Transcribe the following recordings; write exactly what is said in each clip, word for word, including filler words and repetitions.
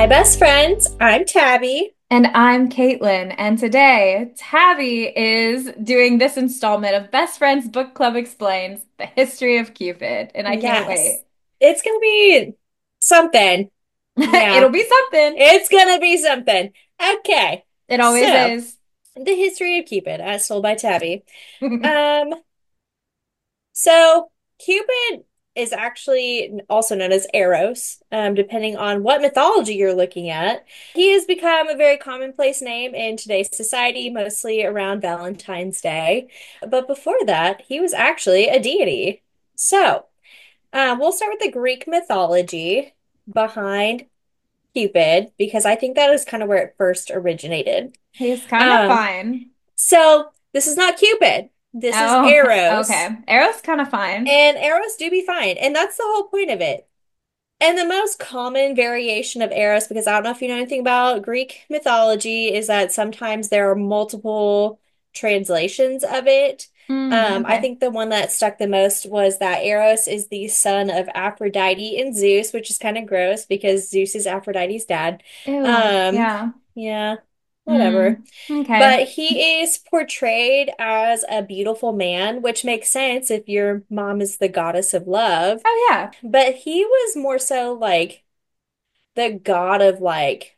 Hi, best friends. I'm Tabby. And I'm Caitlin, and today Tabby is doing this installment of Best Friends Book Club Explains the History of Cupid, and I can't Yes, wait. it's gonna be something. It'll Yeah, be something. it's gonna be something. Okay, It always so is. the history of Cupid, as told by Tabby. Um, so Cupid is actually also known as Eros, um, depending on what mythology you're looking at. He has become a very commonplace name in today's society, mostly around Valentine's Day. But before that, he was actually a deity. So. Um, we'll start with the Greek mythology behind Cupid because I think that is kind of where it first originated. He's kind of Um, fine. so this is not Cupid. This is Oh, Eros. okay. Arrow's kind of fine. And Eros do be fine. And that's the whole point of it. And the most common variation of Eros, because I don't know if you know anything about Greek mythology, is that sometimes there are multiple translations of it. Mm, Um, I okay. think the one that stuck the most was that Eros is the son of Aphrodite and Zeus, which is kind of gross because Zeus is Aphrodite's dad. Ew. Um, Yeah. yeah, whatever. Mm, okay. But he is portrayed as a beautiful man, which makes sense if your mom is the goddess of love. Oh, yeah. But he was more so like the god of like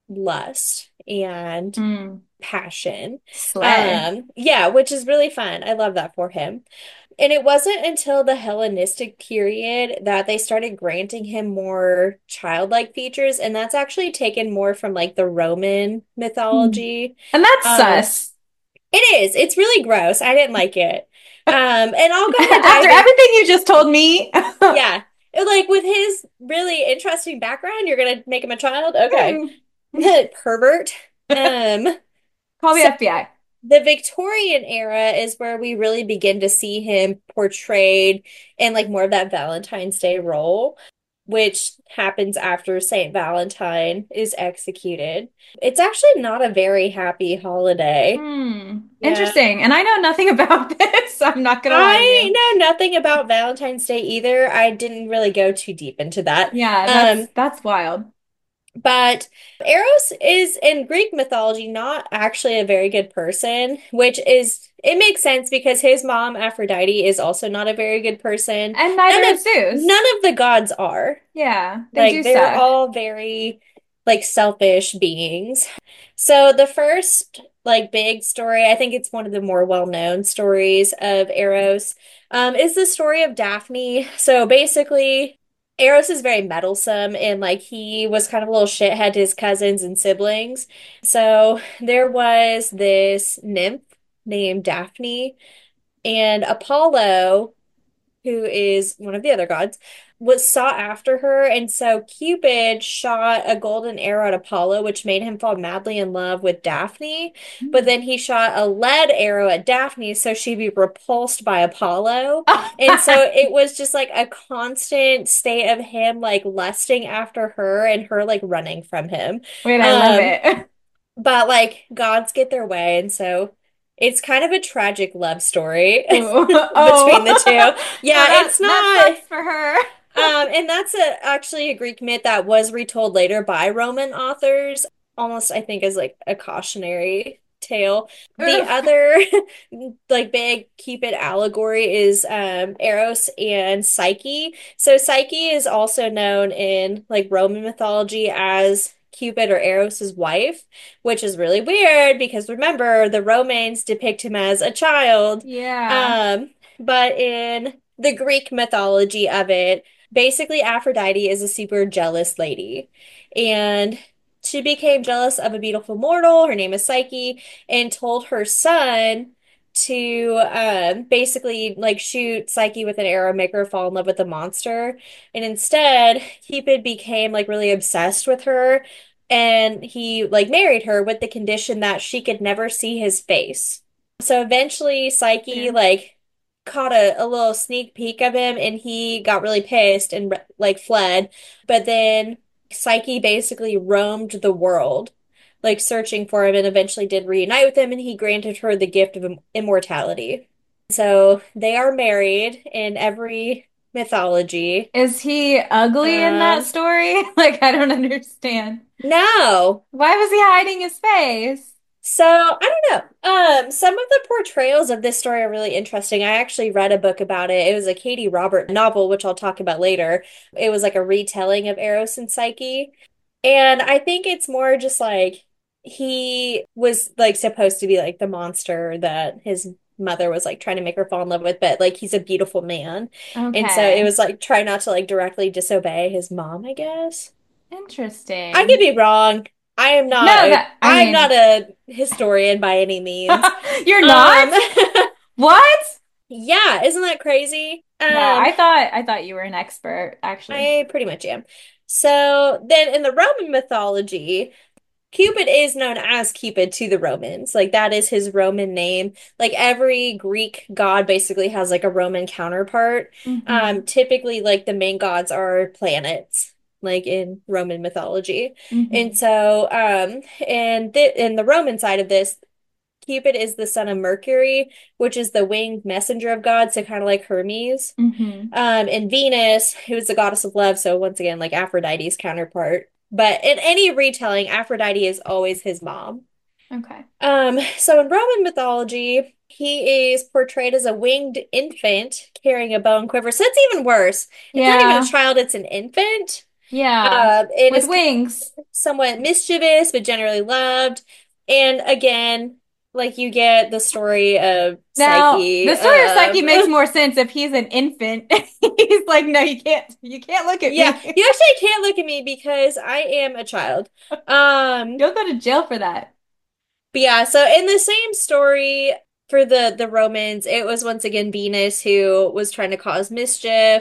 lust and Mm, passion. slay. Um, yeah, which is really fun. I love that for him. And it wasn't until the Hellenistic period that they started granting him more childlike features, and that's actually taken more from like the Roman Mm. mythology. And that's Um, sus. it is. It's really gross. I didn't like it. Um, and I'll go ahead and After dive in. everything you just told me. Yeah. Like with his really interesting background, you're gonna make him a child? Okay. Pervert. Um, Call the so F B I. the Victorian era is where we really begin to see him portrayed in like more of that Valentine's Day role, which happens after Saint Valentine is executed. It's actually not a very happy holiday. Hmm. Yeah. Interesting. And I know nothing about this. I'm not gonna lie to I you. know nothing about Valentine's Day either. I didn't really go too deep into that. Yeah, that's Um, that's wild. But Eros is in Greek mythology not actually a very good person, which is it makes sense because his mom Aphrodite is also not a very good person. And neither None of is Zeus. none of the gods are. Yeah, they Like do they're suck. all very like selfish beings. So the first like big story, I think it's one of the more well-known stories of Eros, um, is the story of Daphne. So basically, Eros is very meddlesome and like he was kind of a little shithead to his cousins and siblings. So there was this nymph named Daphne and Apollo who is one of the other gods, was sought after her. And so Cupid shot a golden arrow at Apollo, which made him fall madly in love with Daphne. But then he shot a lead arrow at Daphne, so she'd be repulsed by Apollo. And so it was just like a constant state of him like lusting after her and her like running from him. Wait, I love Um, it. but like gods get their way, and so it's kind of a tragic love story Ooh. between the two. Oh. Yeah, Oh, that it's that not. sucks for her. Um, and that's a, actually a Greek myth that was retold later by Roman authors, almost I think as like a cautionary tale. The Oof. other like big Cupid allegory is um Eros and Psyche. So Psyche is also known in like Roman mythology as Cupid or Eros's wife, which is really weird because remember the Romans depict him as a child. Yeah. Um, but in the Greek mythology of it, basically Aphrodite is a super jealous lady. And she became jealous of a beautiful mortal. Her name is Psyche, and told her son to um, basically like shoot Psyche with an arrow, make her fall in love with the monster. And instead, Cupid became like really obsessed with her, and he like married her with the condition that she could never see his face. So eventually, Psyche Weird. like caught a, a little sneak peek of him, and he got really pissed and like fled. But then Psyche basically roamed the world, like searching for him, and eventually did reunite with him, and he granted her the gift of im immortality. So they are married in every mythology. Is he ugly in that Um, story? Like, I don't understand. no. Why was he hiding his face? So I don't know. Um, some of the portrayals of this story are really interesting. I actually read a book about it. It was a Katie Robert novel, which I'll talk about later. It was like a retelling of Eros and Psyche. And I think it's more just like he was like supposed to be like the monster that his mother was like trying to make her fall in love with, but like he's a beautiful man. And so it Okay. was like try not to like directly disobey his mom, I guess. I could Interesting. be wrong. I am not No, a that, I I am not mean, a historian by any means. you're not? Um What? yeah, isn't that crazy? Yeah, Um I thought I thought you were an expert, actually. I pretty much am. So then in the Roman mythology, Cupid is known as Cupid to the Romans. Like that is his Roman name. Like every Greek god basically has like a Roman counterpart. Um, Hmm. typically like the main gods are planets, like in Roman mythology. And Hmm. so, um, and th in the Roman side of this, Cupid is the son of Mercury, which is the winged messenger of God, so kind of like Hermes. Hmm. Um, and Venus, who is the goddess of love, so once again, like Aphrodite's counterpart. But in any retelling, Aphrodite is always his mom. Okay. Um, so in Roman mythology, he is portrayed as a winged infant carrying a bow and quiver. So it's even worse. It's not even a Yeah. child, it's an infant. Yeah. Uh, it With is wings. somewhat mischievous, but generally loved. And again, like you get the story of Now, Psyche the story of of Psyche makes more sense if he's an infant. He's like, no, you can't, you can't look at yeah, me. you actually can't look at me because I am a child. Um, You'll go to jail for that. but yeah, so in the same story for the the Romans, it was once again Venus who was trying to cause mischief,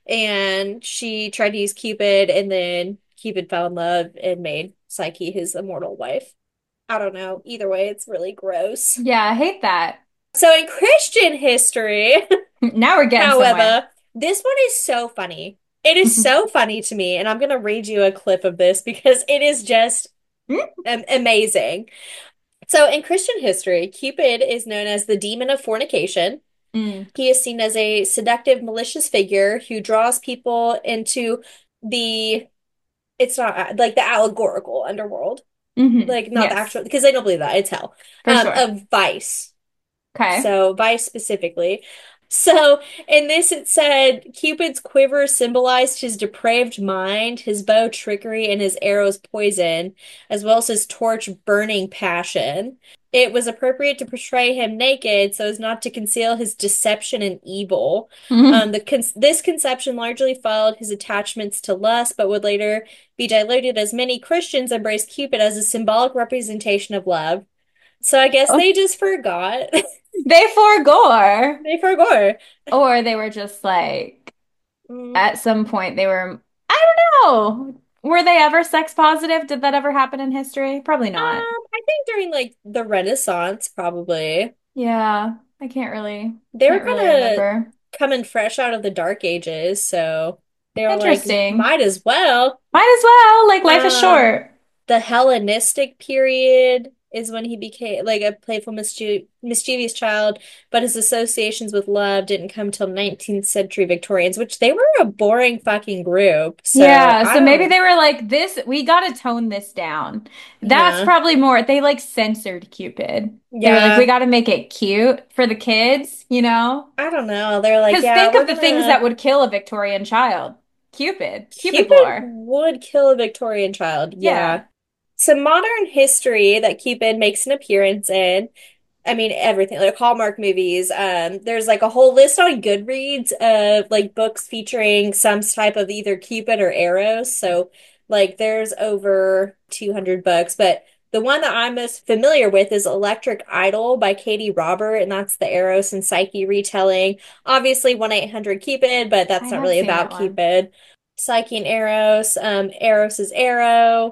and she tried to use Cupid, and then Cupid fell in love and made Psyche his immortal wife. I don't know. Either way, it's really gross. Yeah, I hate that. So in Christian history, Now we're getting somewhere. however, this one is so funny. It is so funny to me, and I'm going to read you a clip of this because it is just um, amazing. So, in Christian history, Cupid is known as the demon of fornication. Mm. He is seen as a seductive, malicious figure who draws people into the, it's not like the allegorical underworld, Hmm. like not the Yes, actual, because they don't believe that, it's hell, for um, sure. of vice. Okay. So, Vice specifically. So, in this, it said Cupid's quiver symbolized his depraved mind, his bow trickery, and his arrows poison, as well as his torch burning passion. It was appropriate to portray him naked so as not to conceal his deception and evil. Um, the con this conception largely followed his attachments to lust, but would later be diluted as many Christians embraced Cupid as a symbolic representation of love. So I guess they just forgot. They foregore. They forgot. Or they were just like, Mm, at some point, they were, I don't know. Were they ever sex positive? Did that ever happen in history? Probably not. um, I think during like the Renaissance, probably Yeah, I can't really, they were can't really kind of remember. coming fresh out of the Dark Ages, so they were like, Interesting. might as well. Might as well. Like, life is Um, short. the Hellenistic period is when he became like a playful, mischie mischievous child, but his associations with love didn't come till nineteenth century Victorians, which they were a boring fucking group. So Yeah, I so maybe don't, they were like, this, we got to tone this down. That's yeah, probably more, they like censored Cupid. They were like, we yeah. got to make it cute for the kids, you know? I don't know. They're like, Because yeah, think we're of the things that gonna. would kill a Victorian child. Cupid, Cupid Cupid lore. would kill a Victorian child. Yeah. Yeah. Some modern history that Cupid makes an appearance in. I mean, everything like Hallmark movies. Um, there's like a whole list on Goodreads of like books featuring some type of either Cupid or Eros. So, like, there's over two hundred books, but the one that I'm most familiar with is Electric Idol by Katie Robert, and that's the Eros and Psyche retelling. Obviously, one eight hundred Cupid, but I that's not have really seen about that one. Cupid. Psyche and Eros. Um, Eros is Arrow.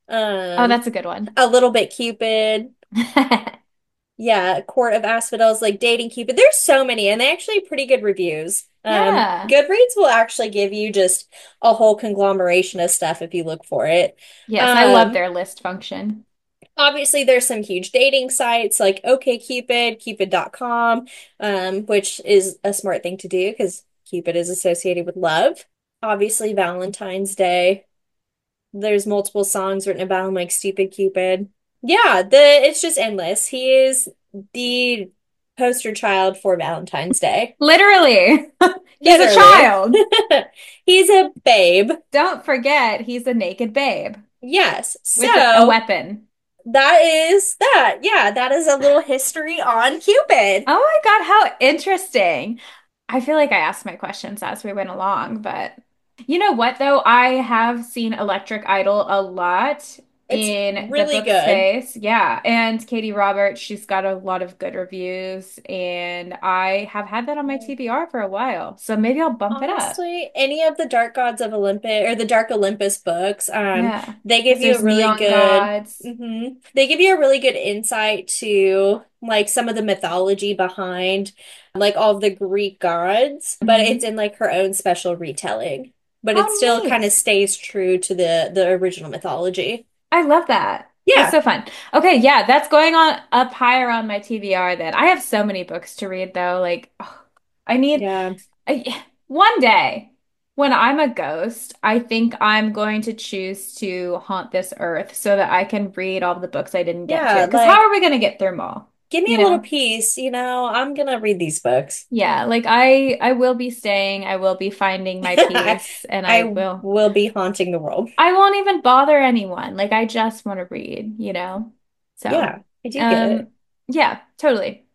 Oh, Um, that's a good one. a little bit Cupid. Yeah, Court of Asphodels, like Dating Cupid. There's so many, and they actually have pretty good reviews. Um, Yeah. Goodreads will actually give you just a whole conglomeration of stuff if you look for it. Yes, I love Um, their list function. obviously there's some huge dating sites like OkCupid, Cupid dot com, um, which is a smart thing to do because Cupid is associated with love. Obviously, Valentine's Day. There's multiple songs written about him, like Stupid Cupid. Yeah, the it's just endless. He is the poster child for Valentine's Day. Literally. He's a Literally. child. He's a babe. Don't forget, he's a naked babe Yes. with a So weapon. that is that. Yeah, that is a little history on Cupid. Oh my God, how interesting. I feel like I asked my questions as we went along, but you know what though? I have seen Electric Idol a lot It's in the really book good. space. Yeah. And Katie Roberts, she's got a lot of good reviews, and I have had that on my T B R for a while. So maybe I'll bump it up. Honestly, any of the Dark Gods of Olympus or the Dark Olympus books, um, Yeah. they give Because you a there's really neon good, gods. mhm. They give you a really good insight to like some of the mythology behind like all of the Greek gods, but it's Hmm. in like her own special retelling. But How it still kind of neat. stays true to the the original mythology. I love that. That's Yeah. so fun. Okay, yeah, that's going on up higher on my T B R then. I have so many books to read though. Like, oh, I need Yeah. I, one day when I'm a ghost, I think I'm going to choose to haunt this earth so that I can read all the books I didn't get to. Yeah, Because how like are we going to get through them all? give me You a little know? piece, you know, I'm gonna read these books. Yeah, like I I will be staying, I will be finding my I peace, and I I will will be haunting the world. I won't even bother anyone. Like I just want to read, you know? So, Yeah, I do get it. um, yeah, totally.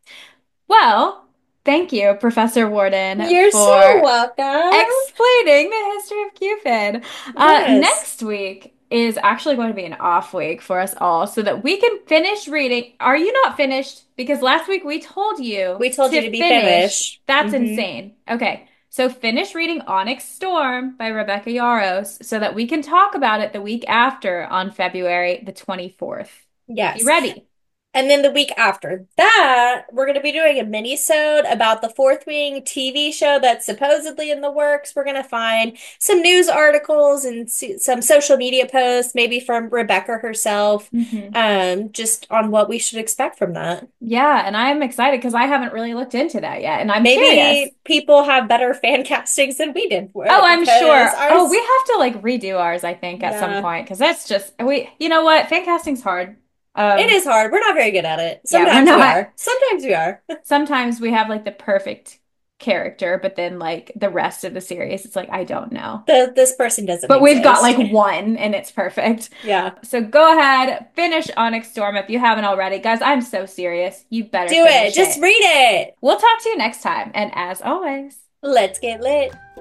Well, thank you, Professor Warden, You're so for welcome. explaining the history of Cupid. Uh, Yes. next week is actually going to be an off week for us all so that we can finish reading. Are you not finished? Because last week we told you We told you to to be finish. finished. That's Hmm. insane. Okay. So finish reading Onyx Storm by Rebecca Yarros so that we can talk about it the week after on February the twenty-fourth. You Yes. ready? And then the week after that, we're going to be doing a mini-sode about the Fourth Wing T V show that's supposedly in the works. We're going to find some news articles and s- some social media posts, maybe from Rebecca herself, Hmm. um, just on what we should expect from that. Yeah, and I'm excited because I haven't really looked into that yet, and I'm curious. Maybe people have better fan castings than we did for Oh, it I'm because sure. Oh, we ours, have to like redo ours, I think, at some yeah, point because that's just we. You know what? Fan casting's hard. it Um, is hard. We're not very good at it. yeah, we're Sometimes we not. are. Sometimes we are. Sometimes we have like the perfect character, but then like the rest of the series, it's like I don't know. The this person doesn't But we've got like exist. one and it's perfect. Yeah. So go ahead, finish Onyx Storm if you haven't already. Guys, I'm so serious. You better Do it. finish Just it. read it. We'll talk to you next time. And as always, Let's get lit.